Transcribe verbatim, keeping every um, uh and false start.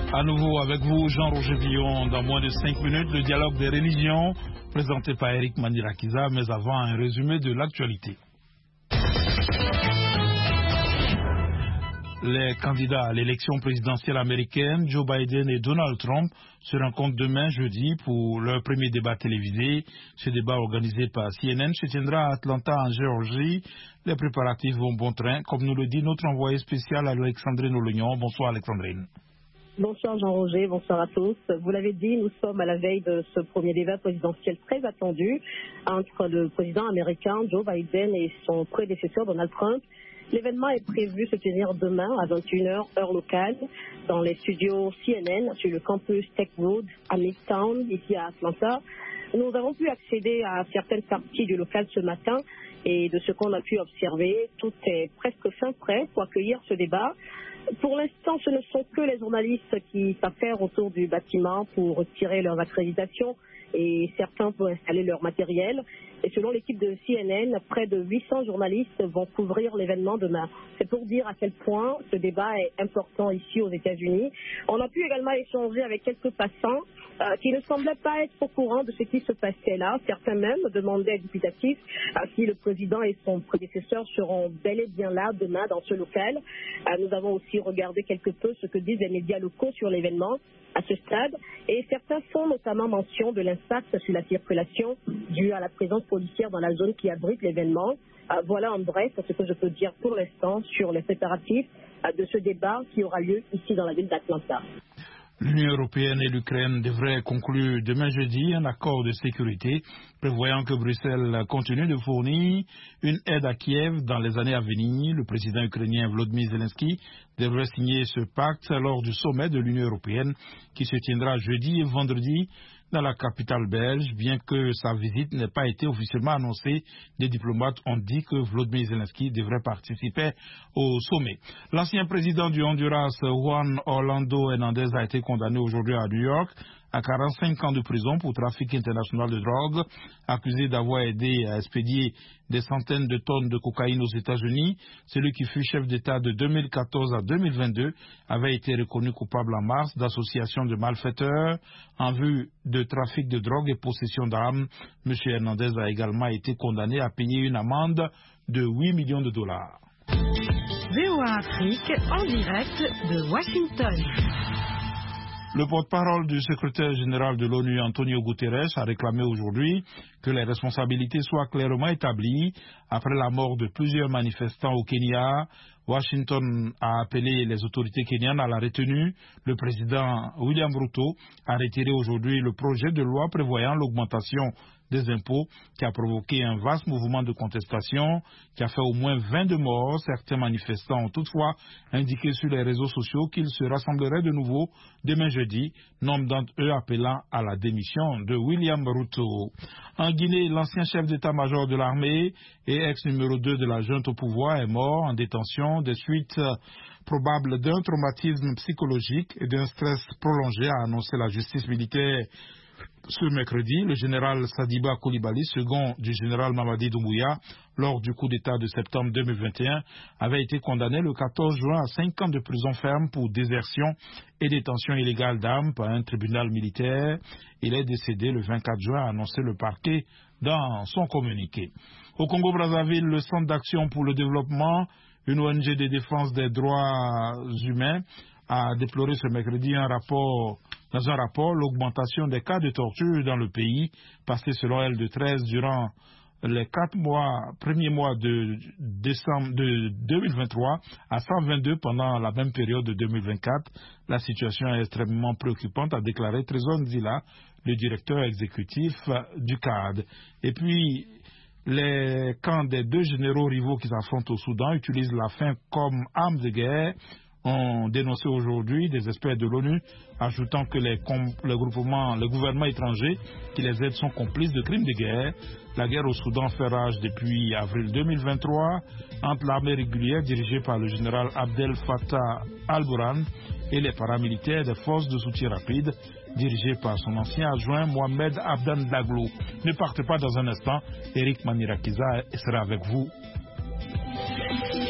À nouveau avec vous, Jean-Roger Villon, dans moins de cinq minutes, le dialogue des religions, présenté par Eric Manirakiza, mais avant un résumé de l'actualité. Les candidats à l'élection présidentielle américaine, Joe Biden et Donald Trump, se rencontrent demain jeudi pour leur premier débat télévisé. Ce débat organisé par C N N se tiendra à Atlanta, en Géorgie. Les préparatifs vont bon train, comme nous le dit notre envoyé spécial Alexandrine Olognon. Bonsoir Alexandrine. Bonsoir Jean-Roger, bonsoir à tous. Vous l'avez dit, nous sommes à la veille de ce premier débat présidentiel très attendu entre le président américain Joe Biden et son prédécesseur Donald Trump. L'événement est prévu se tenir demain à vingt et une heures, heure locale, dans les studios C N N sur le campus Tech Road à Midtown, ici à Atlanta. Nous avons pu accéder à certaines parties du local ce matin et de ce qu'on a pu observer, tout est presque fin prêt pour accueillir ce débat. Pour l'instant, ce ne sont que les journalistes qui s'affairent autour du bâtiment pour retirer leurs accréditations et certains pour installer leur matériel. Et selon l'équipe de C N N, près de huit cents journalistes vont couvrir l'événement demain. C'est pour dire à quel point ce débat est important ici aux États-Unis. On a pu également échanger avec quelques passants euh, qui ne semblaient pas être au courant de ce qui se passait là. Certains même demandaient dubitatifs euh, si le président et son prédécesseur seront bel et bien là demain dans ce local. Euh, nous avons aussi regardé quelque peu ce que disent les médias locaux sur l'événement à ce stade, et certains font notamment mention de l'impact sur la circulation due à la présence policière dans la zone qui abrite l'événement. Euh, voilà en bref ce que je peux dire pour l'instant sur les préparatifs euh, de ce débat qui aura lieu ici dans la ville d'Atlanta. L'Union européenne et l'Ukraine devraient conclure demain jeudi un accord de sécurité prévoyant que Bruxelles continue de fournir une aide à Kiev dans les années à venir. Le président ukrainien Volodymyr Zelensky devrait signer ce pacte lors du sommet de l'Union européenne qui se tiendra jeudi et vendredi dans la capitale belge. Bien que sa visite n'ait pas été officiellement annoncée, des diplomates ont dit que Volodymyr Zelensky devrait participer au sommet. L'ancien président du Honduras, Juan Orlando Hernández, a été condamné aujourd'hui à New York à quarante-cinq ans de prison pour trafic international de drogue, accusé d'avoir aidé à expédier des centaines de tonnes de cocaïne aux États-Unis. Celui qui fut chef d'État de deux mille quatorze à deux mille vingt-deux avait été reconnu coupable en mars d'association de malfaiteurs en vue de trafic de drogue et possession d'armes. M. Hernandez a également été condamné à payer une amende de huit millions de dollars. V O A Afrique en direct de Washington. Le porte-parole du secrétaire général de l'ONU, Antonio Guterres, a réclamé aujourd'hui que les responsabilités soient clairement établies après la mort de plusieurs manifestants au Kenya. Washington a appelé les autorités kenyanes à la retenue. Le président William Ruto a retiré aujourd'hui le projet de loi prévoyant l'augmentation des impôts qui a provoqué un vaste mouvement de contestation qui a fait au moins vingt-deux morts. Certains manifestants ont toutefois indiqué sur les réseaux sociaux qu'ils se rassembleraient de nouveau demain jeudi, nombre d'entre eux appelant à la démission de William Ruto. En Guinée, l'ancien chef d'état-major de l'armée et ex-numéro deux de la junte au pouvoir est mort en détention des suites probables d'un traumatisme psychologique et d'un stress prolongé, a annoncé la justice militaire. Ce mercredi, le général Sadiba Koulibaly, second du général Mamadi Doumbouya, lors du coup d'État de septembre deux mille vingt et un, avait été condamné le quatorze juin à cinq ans de prison ferme pour désertion et détention illégale d'armes par un tribunal militaire. Il est décédé le vingt-quatre juin, a annoncé le parquet dans son communiqué. Au Congo-Brazzaville, le Centre d'action pour le développement, une O N G de défense des droits humains, a déploré ce mercredi un rapport Dans un rapport, l'augmentation des cas de torture dans le pays, passé selon elle de treize durant les quatre mois, premiers mois de décembre de deux mille vingt-trois à cent vingt-deux pendant la même période de deux mille vingt-quatre. La situation est extrêmement préoccupante, a déclaré Trésor Nzila, le directeur exécutif du C A D. Et puis, les camps des deux généraux rivaux qui s'affrontent au Soudan utilisent la faim comme arme de guerre, ont dénoncé aujourd'hui des experts de l'ONU, ajoutant que les, les groupements, les gouvernements étrangers qui les aident sont complices de crimes de guerre. La guerre au Soudan fait rage depuis avril deux mille vingt-trois entre l'armée régulière dirigée par le général Abdel Fattah al-Burhan et les paramilitaires des forces de soutien rapide dirigées par son ancien adjoint Mohamed Abdan Daglo. Ne partez pas dans un instant, Eric Manirakiza sera avec vous.